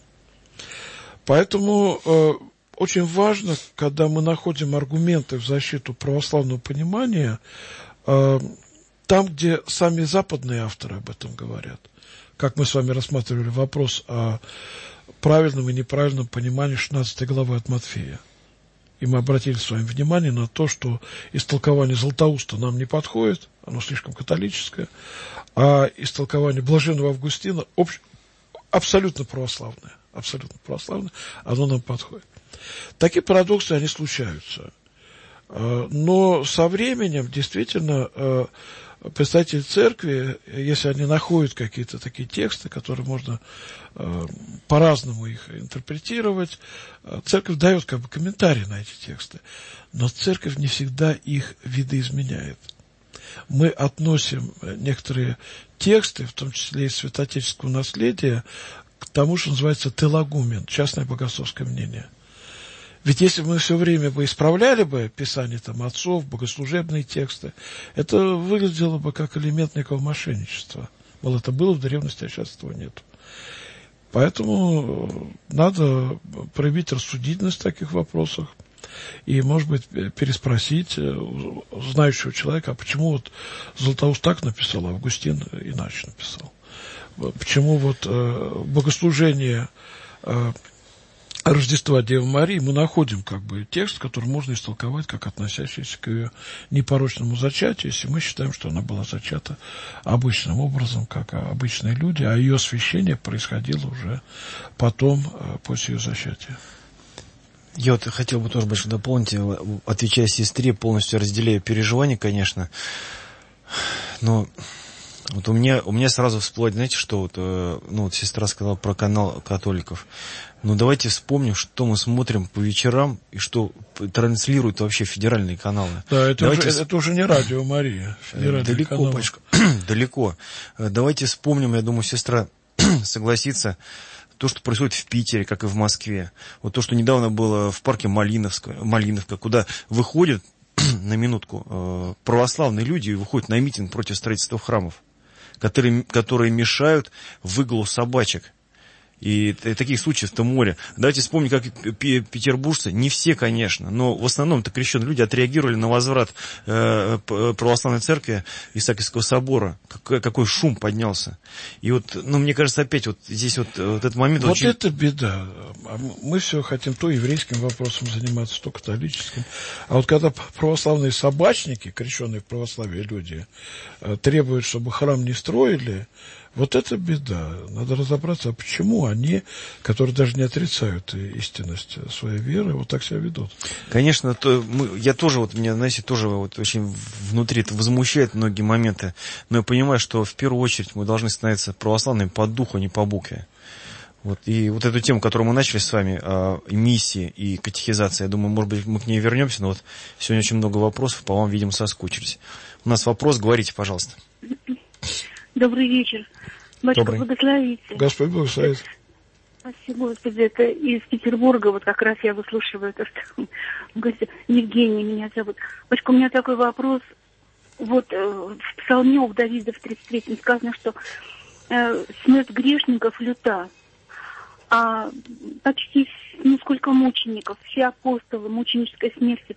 Поэтому очень важно, когда мы находим аргументы в защиту православного понимания, там, где сами западные авторы об этом говорят. Как мы с вами рассматривали вопрос о правильном и неправильном понимании 16 главы от Матфея. И мы обратили с вами внимание на то, что истолкование Златоуста нам не подходит, оно слишком католическое, а истолкование Блаженного Августина абсолютно православное, оно нам подходит. Такие парадоксы, они случаются. Но со временем, действительно, представители церкви, если они находят какие-то такие тексты, которые можно по-разному их интерпретировать, церковь дает как бы комментарии на эти тексты. Но церковь не всегда их видоизменяет. Мы относим некоторые тексты, в том числе и святоотеческого наследия, к тому, что называется телогумен, частное богословское мнение. Ведь если бы мы все время бы исправляли бы Писание там, отцов, богослужебные тексты, это выглядело бы как элемент некого мошенничества. Мол, это было в древности, а сейчас этого нет. Поэтому надо проявить рассудительность в таких вопросах и, может быть, переспросить знающего человека, а почему вот Златоуст так написал, а Августин иначе написал. Почему вот богослужение Рождества Девы Марии мы находим как бы текст, который можно истолковать как относящийся к ее непорочному зачатию, если мы считаем, что она была зачата обычным образом, как обычные люди, а ее освящение происходило уже потом, после ее зачатия. Я вот хотел бы тоже больше дополнить, отвечая сестре, полностью разделяю переживания, конечно, но Вот у меня сразу всплывает, знаете, что вот сестра сказала про канал католиков. Ну, давайте вспомним, что мы смотрим по вечерам и что транслируют вообще федеральные каналы. Да, это уже не радио Мария. Далеко, каналы. Пашка, далеко. Давайте вспомним, я думаю, сестра согласится, то, что происходит в Питере, как и в Москве. Вот то, что недавно было в парке Малиновка, куда выходят, на минутку, православные люди выходят на митинг против строительства храмов, которые мешают выгулу собачек. И таких случаев-то море. Давайте вспомним, как петербуржцы, не все, конечно, но в основном-то крещенные люди отреагировали на возврат православной церкви Исаакиевского собора. Какой шум поднялся. И вот, мне кажется, опять вот здесь вот этот момент... Вот очень... это беда. Мы все хотим то еврейским вопросом заниматься, то католическим. А вот когда православные собачники, крещенные в православии люди, требуют, чтобы храм не строили, вот это беда. Надо разобраться, почему они, которые даже не отрицают истинность своей веры, вот так себя ведут. Конечно, я тоже, меня, знаете, тоже очень внутри это возмущает многие моменты. Но я понимаю, что в первую очередь мы должны становиться православными по духу, а не по букве. И вот эту тему, которую мы начали с вами, миссии и катехизации, я думаю, может быть, мы к ней вернемся, но сегодня очень много вопросов, по вам, видимо, соскучились. У нас вопрос, говорите, пожалуйста. Добрый вечер. Батюшка, благословите. Господь благословит. Спасибо, Господи. Это из Петербурга, как раз я выслушиваю это, что Евгения меня зовут. Батюшка, у меня такой вопрос. В Псалме у Давида в 33-м сказано, что смерть грешников люта. А почти, сколько мучеников, все апостолы мученической смерти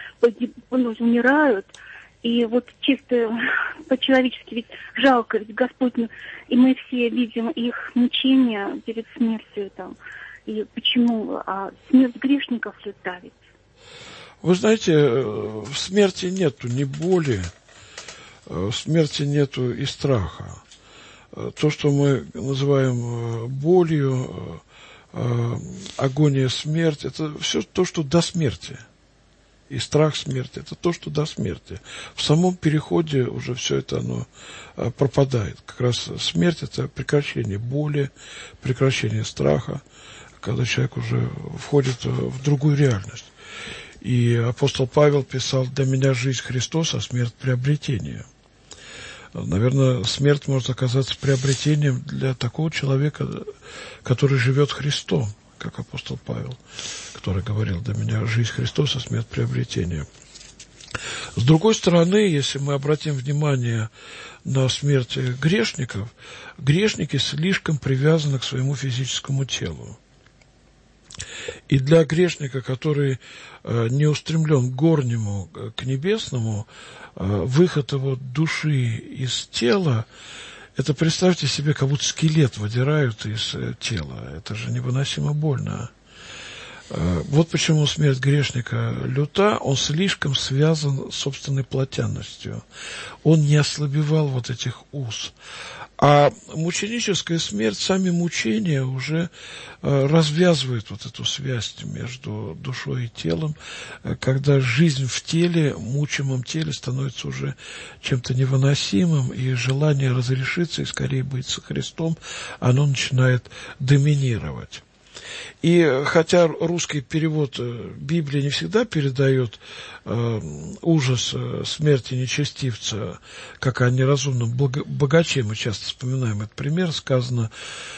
умирают. И чисто по-человечески ведь жалко, ведь Господь, и мы все видим их мучения перед смертью там. И почему? А смерть грешников люта ведь. Вы знаете, в смерти нету ни боли, в смерти нету и страха. То, что мы называем болью, агония, смерть, это все то, что до смерти. И страх смерти, это то, что до смерти. В самом переходе уже все это оно пропадает. Как раз смерть — это прекращение боли, прекращение страха, когда человек уже входит в другую реальность. И апостол Павел писал: «Для меня жизнь Христос, а смерть приобретение». Наверное, смерть может оказаться приобретением для такого человека, который живет Христом, как апостол Павел, который говорил: «Для меня жизнь Христос, а смерть приобретение». С другой стороны, если мы обратим внимание на смерть грешников, грешники слишком привязаны к своему физическому телу. И для грешника, который не устремлен к горнему, к небесному, выход его души из тела, это, представьте себе, как будто скелет выдирают из тела. Это же невыносимо больно. Вот почему смерть грешника люта. Он слишком связан с собственной плотянностью. Он не ослабевал этих уз. А мученическая смерть, сами мучения уже развязывают эту связь между душой и телом, когда жизнь в теле, мучимом теле, становится уже чем-то невыносимым, и желание разрешиться и скорее быть со Христом, оно начинает доминировать. И хотя русский перевод Библии не всегда передает ужас смерти нечестивца, как о неразумном богаче, мы часто вспоминаем этот пример, сказано: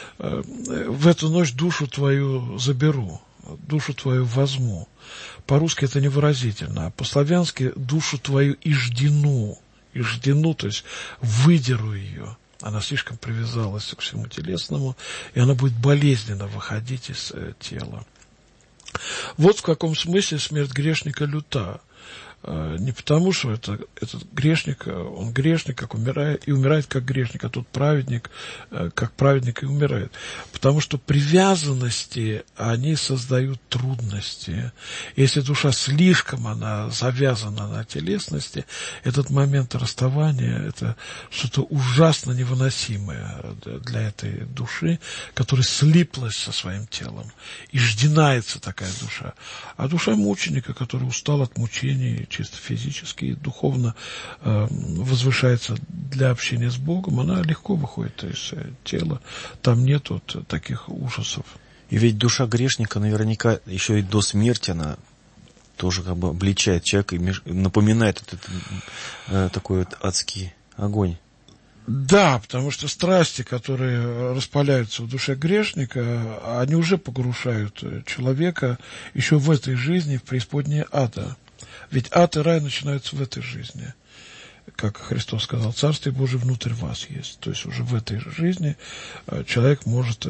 «В эту ночь душу твою заберу, душу твою возьму». По-русски это невыразительно, а по-славянски душу твою иждену, то есть выдеру ее. Она слишком привязалась к всему телесному, и она будет болезненно выходить из тела. Вот в каком смысле смерть грешника люта. Не потому, что этот грешник, он грешник, как умирает, и умирает как грешник, а тот праведник, как праведник и умирает. Потому что привязанности, они создают трудности. Если душа слишком, она завязана на телесности, этот момент расставания, это что-то ужасно невыносимое для этой души, которая слиплась со своим телом. И ждинается такая душа. А душа мученика, который устал от мучений, чисто физически и духовно возвышается для общения с Богом, она легко выходит из тела. Там нет вот таких ужасов. И ведь душа грешника наверняка еще и до смерти она тоже как бы обличает человека и напоминает этот такой вот адский огонь. Да, потому что страсти, которые распаляются в душе грешника, они уже погружают человека еще в этой жизни в преисподнее ада. Ведь ад и рай начинаются в этой жизни. Как Христос сказал, Царствие Божие внутрь вас есть. То есть уже в этой жизни человек может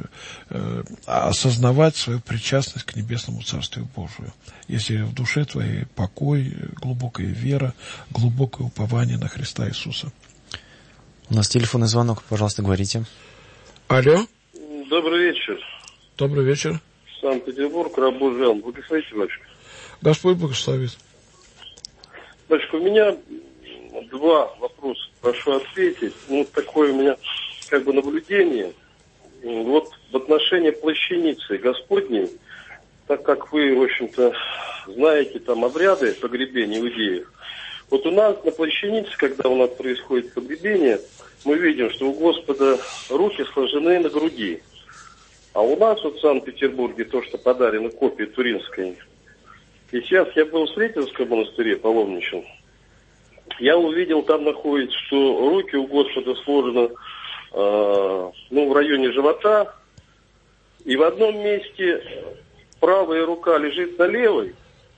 осознавать свою причастность к Небесному Царствию Божию. Если в душе твоей покой, глубокая вера, глубокое упование на Христа Иисуса. У нас телефонный звонок, пожалуйста, говорите. Алло. Добрый вечер. Добрый вечер. Санкт-Петербург, Рабужан. Благословите, батюшка. Господь благословит. Батюшка, у меня два вопроса, прошу ответить. Такое у меня как бы наблюдение. Вот в отношении плащаницы Господней, так как вы, в общем-то, знаете там обряды погребения иудеев, вот у нас на плащанице, когда у нас происходит погребение, мы видим, что у Господа руки сложены на груди. А у нас вот в Санкт-Петербурге то, что подарено копия Туринской. И сейчас я был в Сретенском монастыре, паломничал. Я увидел, там находится, что руки у Господа сложены в районе живота. И в одном месте правая рука лежит на левой,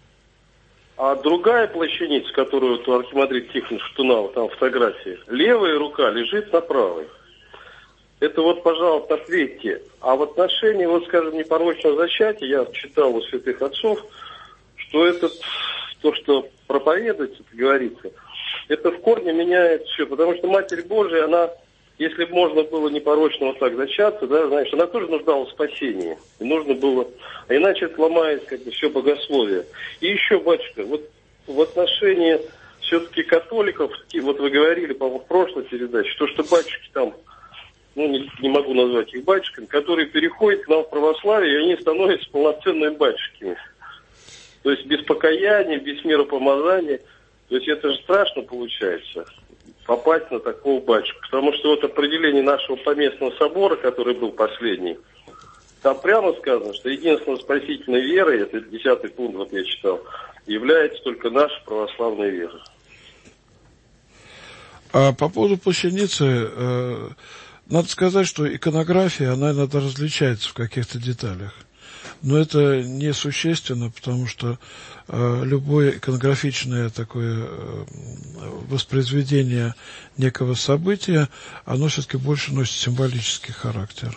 а другая плащаница, которую вот у архимандрита Тихона Шатунова, там фотографии, левая рука лежит на правой. Это вот, пожалуйста, ответьте. А в отношении, вот, скажем, непорочного зачатия, я читал у святых отцов, что это, то, что проповедуется, это говорится, это в корне меняет все. Потому что Матерь Божия, она, если бы можно было непорочно вот так зачаться, да, знаешь, она тоже нуждалась в спасении. И нужно было, а иначе это ломает как бы все богословие. И еще, батюшка, вот в отношении все-таки католиков, вот вы говорили, по-моему, в прошлой передаче, что батюшки там, не могу назвать их батюшками, которые переходят к нам в православие, и они становятся полноценными батюшками. То есть без покаяния, без миропомазания. То есть это же страшно получается, попасть на такого батюшку. Потому что вот определение нашего поместного собора, который был последний, там прямо сказано, что единственной спасительной верой, это 10-й пункт, вот я читал, является только наша православная вера. А по поводу плащаницы, надо сказать, что иконография, она иногда различается в каких-то деталях. Но это несущественно, потому что любое иконографичное такое воспроизведение некого события, оно все-таки больше носит символический характер.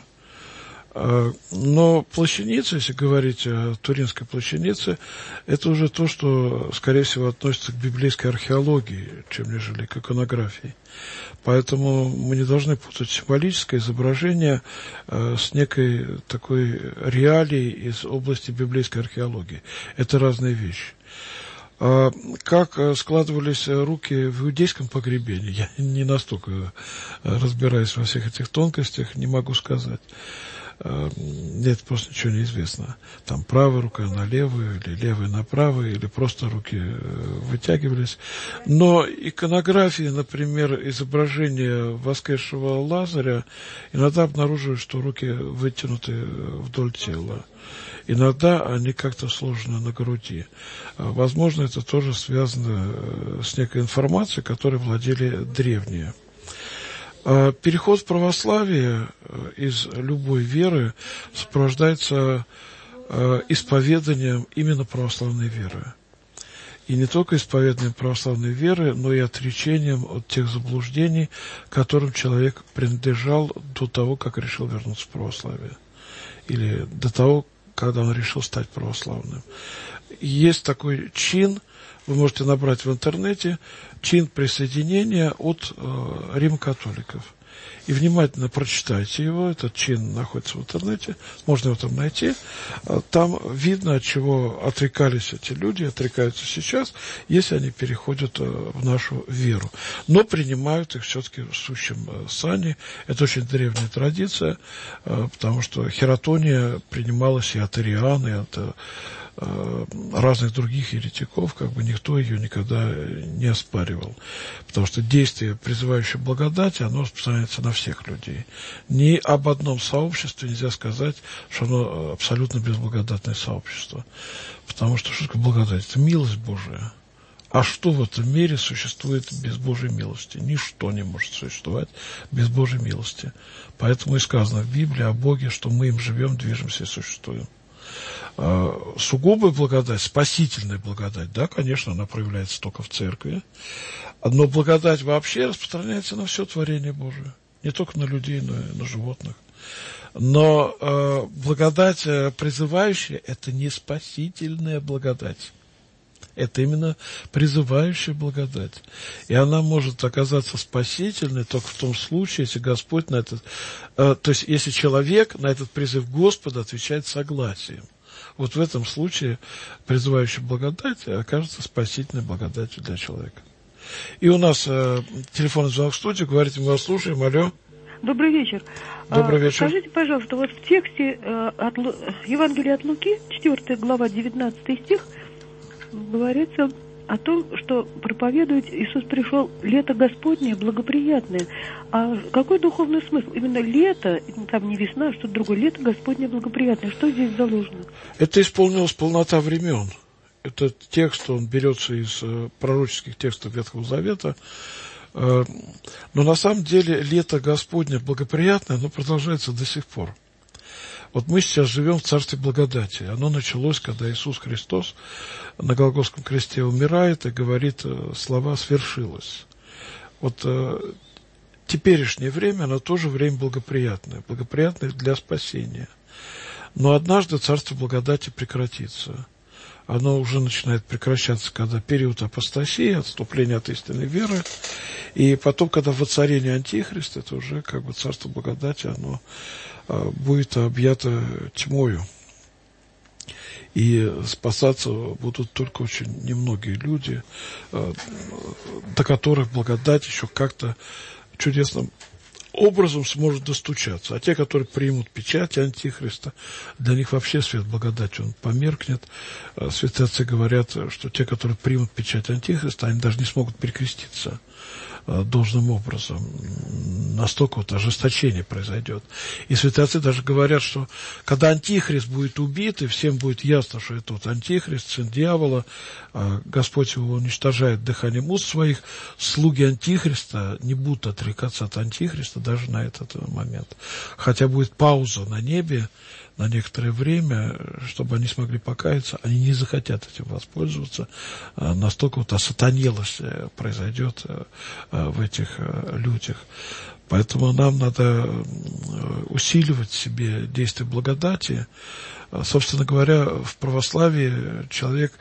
Но плащаница, если говорить о Туринской плащанице, это уже то, что, скорее всего, относится к библейской археологии, чем нежели к иконографии. Поэтому мы не должны путать символическое изображение с некой такой реалией из области библейской археологии. Это разные вещи. Как складывались руки в иудейском погребении, я не настолько разбираюсь во всех этих тонкостях, не могу сказать. Нет, просто ничего не известно. Там правая рука на левую, или левая на правую, или просто руки вытягивались. Но иконографии, например, изображения воскресшего Лазаря, иногда обнаруживают, что руки вытянуты вдоль тела. Иногда они как-то сложены на груди. Возможно, это тоже связано с некой информацией, которой владели древние. Переход в православие из любой веры сопровождается исповеданием именно православной веры. И не только исповеданием православной веры, но и отречением от тех заблуждений, которым человек принадлежал до того, как решил вернуться в православие. Или до того, когда он решил стать православным. Есть такой чин, вы можете набрать в интернете, чин присоединения от рим-католиков. И внимательно прочитайте его, этот чин находится в интернете, можно его там найти. Там видно, от чего отрекались эти люди, отрекаются сейчас, если они переходят в нашу веру. Но принимают их все-таки в сущем сане. Это очень древняя традиция, потому что хератония принималась и от ариан, и от разных других еретиков, как бы никто ее никогда не оспаривал. Потому что действие, призывающее благодати, оно распространяется на всех людей. Ни об одном сообществе нельзя сказать, что оно абсолютно безблагодатное сообщество. Потому что что такое благодать? Это милость Божия. А что в этом мире существует без Божьей милости? Ничто не может существовать без Божьей милости. Поэтому и сказано в Библии о Боге, что мы им живем, движемся и существуем. Сугубая благодать, спасительная благодать, да, конечно, она проявляется только в церкви, но благодать вообще распространяется на все творение Божие, не только на людей, но и на животных. Но благодать призывающая – это не спасительная благодать. Это именно призывающая благодать. И она может оказаться спасительной только в том случае, если Господь на этот... то есть, если человек на этот призыв Господа отвечает согласием. Вот в этом случае призывающая благодать окажется спасительной благодатью для человека. И у нас телефонный звонок в студию. Говорите, мы вас слушаем. Алло. Добрый вечер. Добрый вечер. Скажите, пожалуйста, вот в тексте Евангелия от Луки, 4 глава, 19 стих, говорится о том, что проповедует Иисус пришел лето Господне благоприятное. А какой духовный смысл? Именно лето, там не весна, а что-то другое. Лето Господне благоприятное. Что здесь заложено? Это исполнилась полнота времен. Этот текст, он берется из пророческих текстов Ветхого Завета. Но на самом деле лето Господне благоприятное, оно продолжается до сих пор. Вот мы сейчас живем в царстве благодати. Оно началось, когда Иисус Христос на Голгофском кресте умирает и говорит слова «свершилось». Вот теперешнее время, оно тоже время благоприятное для спасения. Но однажды царство благодати прекратится. Оно уже начинает прекращаться, когда период апостасии, отступления от истинной веры, и потом, когда воцарение Антихриста, это уже как бы царство благодати, оно будет объято тьмою. И спасаться будут только очень немногие люди, до которых благодать еще как-то чудесным образом сможет достучаться. А те, которые примут печать Антихриста, для них вообще свет благодати, он померкнет. Святые отцы говорят, что те, которые примут печать Антихриста, они даже не смогут перекреститься должным образом. Настолько вот ожесточение произойдет. И святые отцы даже говорят, что когда Антихрист будет убит, и всем будет ясно, что это вот Антихрист, сын дьявола, Господь его уничтожает дыханием уст своих, слуги Антихриста не будут отрекаться от Антихриста даже на этот момент. Хотя будет пауза на небе на некоторое время, чтобы они смогли покаяться, они не захотят этим воспользоваться. Настолько вот осатанелость произойдет в этих людях. Поэтому нам надо усиливать в себе действие благодати. Собственно говоря, в православии человек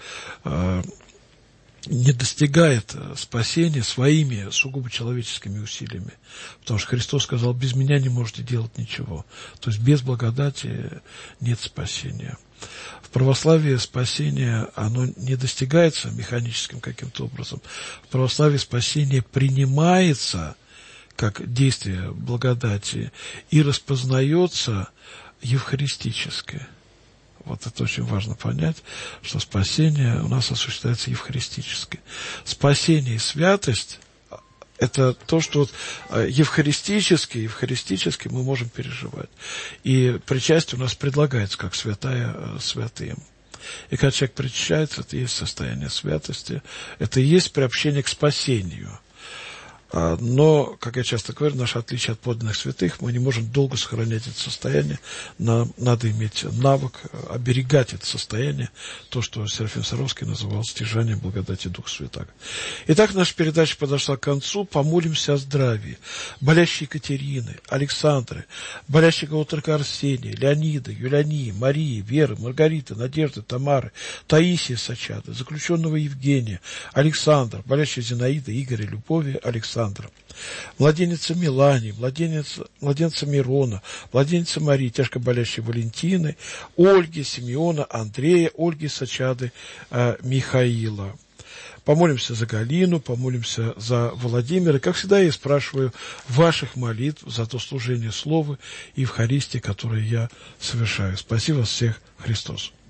не достигает спасения своими сугубо человеческими усилиями. Потому что Христос сказал, без меня не можете делать ничего. То есть без благодати нет спасения. В православии спасение, оно не достигается механическим каким-то образом. В православии спасение принимается как действие благодати и распознается евхаристически. Вот это очень важно понять, что спасение у нас осуществляется евхаристически. Спасение и святость – это то, что вот евхаристически мы можем переживать. И причастие у нас предлагается как святая святым. И когда человек причащается, это и есть состояние святости, это и есть приобщение к спасению. Но, как я часто говорю, наше отличие от подлинных святых, мы не можем долго сохранять это состояние, нам надо иметь навык оберегать это состояние, то, что Серафим Саровский называл стяжанием благодати Духа Святаго. Итак, наша передача подошла к концу, помолимся о здравии. Болящие Екатерины, Александры, болящего отрока Арсения, Леонида, Юлиании, Марии, Веры, Маргариты, Надежды, Тамары, Таисии Сачады, заключенного Евгения, Александра, болящая Зинаида, Игоря, Любови, Александра, младенница Милани, младенца Мирона, младенница Марии, тяжко болящей Валентины, Ольги, Симеона, Андрея, Ольги Сачады, Михаила. Помолимся за Галину, помолимся за Владимира. Как всегда, я спрашиваю ваших молитв за то служение Слова и Евхаристии, которое я совершаю. Спаси вас всех, Христос.